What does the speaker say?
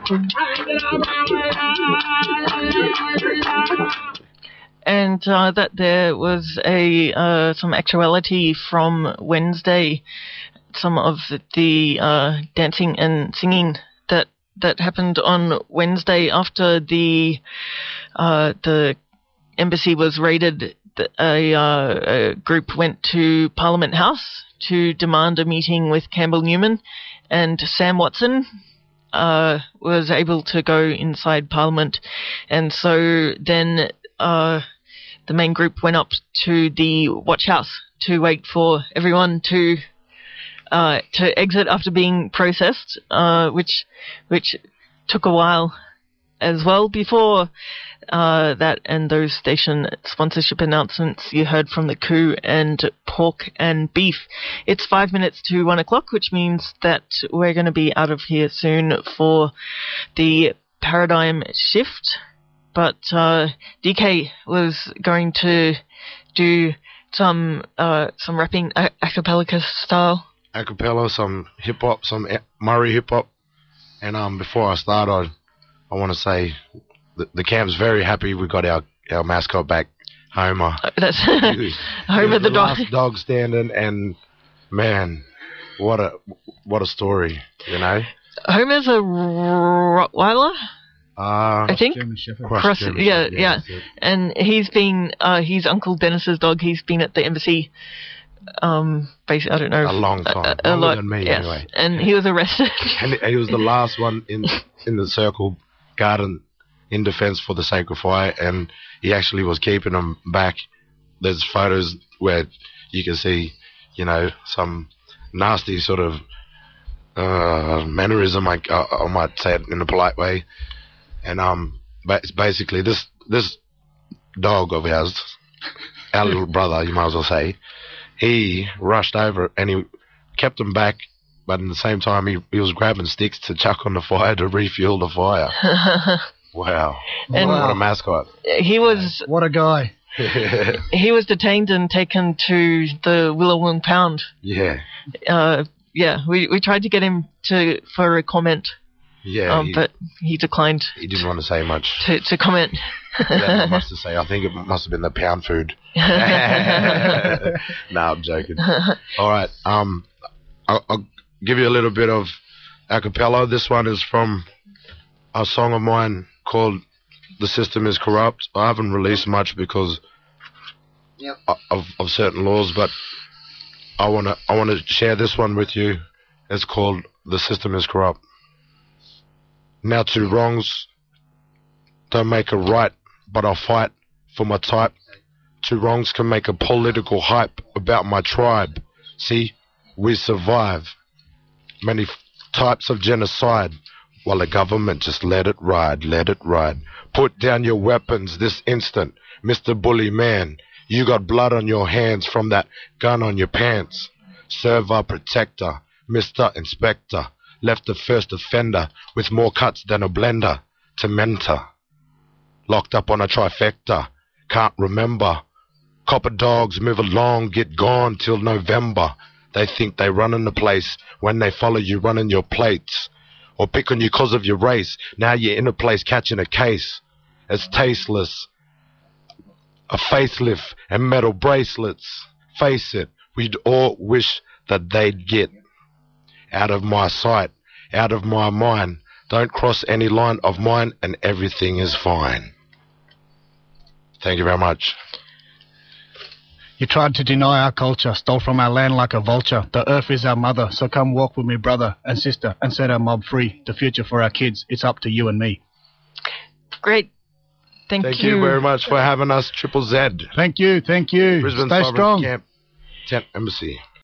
And that there was some actuality from Wednesday, some of the dancing and singing that happened on Wednesday after the embassy was raided. A group went to Parliament House to demand a meeting with Campbell Newman, and Sam Watson was able to go inside Parliament, and so then the main group went up to the watch house to wait for everyone to exit after being processed, which took a while as well. Before that and those station sponsorship announcements, you heard from The Coup and Pork and Beef. It's 5 minutes to 1 o'clock, which means that we're going to be out of here soon for the paradigm shift. But DK was going to do some rapping a cappella style. A cappella, some hip hop, some Murray hip hop. And before I start, I want to say the camp's very happy we got our mascot back, Homer. That's Homer the dog. Last dog standing, and man, what a story, you know. Homer's a Rottweiler. I think. Cross, yeah. And he's Uncle Dennis's dog. He's been at the embassy, basically, I don't know. A long time. Longer than me, yes. Anyway. And he was arrested. And he was the last one in the circle garden in defense for the Sacred Fire, and he actually was keeping them back. There's photos where you can see, you know, some nasty sort of mannerism, I might say it in a polite way. And basically this dog of ours, our little brother, you might as well say, he rushed over and he kept him back, but at the same time he was grabbing sticks to chuck on the fire to refuel the fire. Wow. And what a mascot. He was... What a guy. He was detained and taken to the Willawong Pound. Yeah. We tried to get him for a comment. Yeah, but he declined. He didn't want to say much. To comment. Not much to say. I think it must have been the pound food. No, I'm joking. All right. I'll give you a little bit of a cappella. This one is from a song of mine called "The System Is Corrupt." I haven't released much because of certain laws, but I wanna share this one with you. It's called "The System Is Corrupt." Now two wrongs don't make a right, but I'll fight for my type. Two wrongs can make a political hype about my tribe. See, we survive many types of genocide, while the government just let it ride, let it ride. Put down your weapons this instant, Mr. Bully Man. You got blood on your hands from that gun on your pants. Serve our protector, Mr. Inspector. Left the first offender with more cuts than a blender to mentor. Locked up on a trifecta, can't remember. Copper dogs move along, get gone till November. They think they running the place when they follow you running your plates. Or pick on you cause of your race, now you're in a place catching a case. It's tasteless, a facelift and metal bracelets. Face it, we'd all wish that they'd get out of my sight, out of my mind. Don't cross any line of mine and everything is fine. Thank you very much. You tried to deny our culture, stole from our land like a vulture. The earth is our mother, so come walk with me, brother and sister, and set our mob free. The future for our kids, it's up to you and me. Great. Thank you very much for having us, Triple Z. Thank you. Brisbane Stay strong. Camp Tent Embassy.